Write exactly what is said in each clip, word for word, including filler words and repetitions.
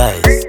Guys.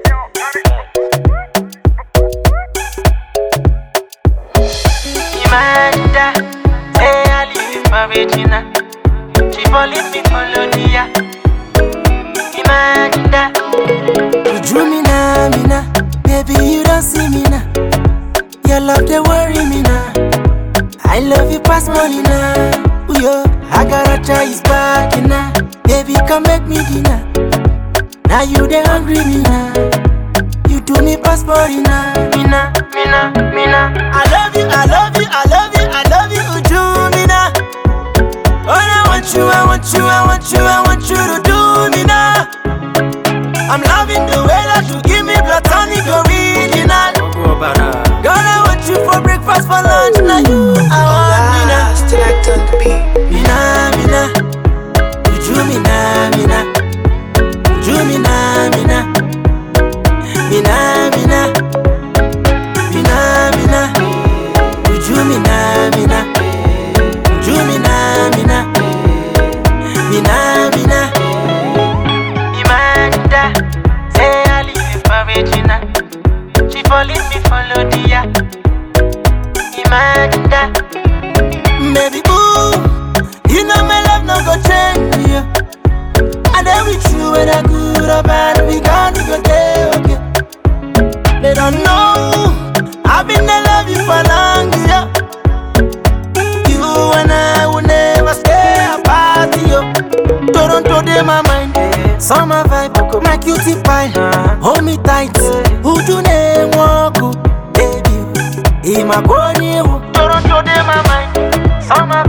Imagine that, say I live with my Regina. She falling me for Lodia. Imagine that. You drew me now, me now. Baby, you don't see me now. Your love, they worry me now. I love you past money now. Ooh, yo, I gotta try his back now. Baby, come make me dinner. Now you they hungry me now. You do me passport now. Mina, Mina, Mina. I love you, I love you, I love you, I love you, Uju, Mina. Oh, I want you, I want you, I want you, I want you to do me now. I'm loving the way that you give me platonic original. Girl, I want you for breakfast, for lunch, now you, I want Mina. Select on the beat. Mina, Mina. Uju, Mina, Mina. Uju, Mina, Mina. Mina, Mina. Mina, Mina. Uju, Mina, Mina. Uju, Mina, Mina. Mina, Mina. Imagine that, say I live with my Regina. She falling me for Lodia. Imagine that. Baby, ooh, you know my love no go change, yeah. I there with you whether good or bad, we gone, we go there, okay. They don't know, I've been in love you for long, yeah. You and I will never stay apart, yo. Toronto, they my mind, summer vibe, my cutie pie, hold me tight. Who do they walk, baby? In my body, Toronto, they my mind. Summer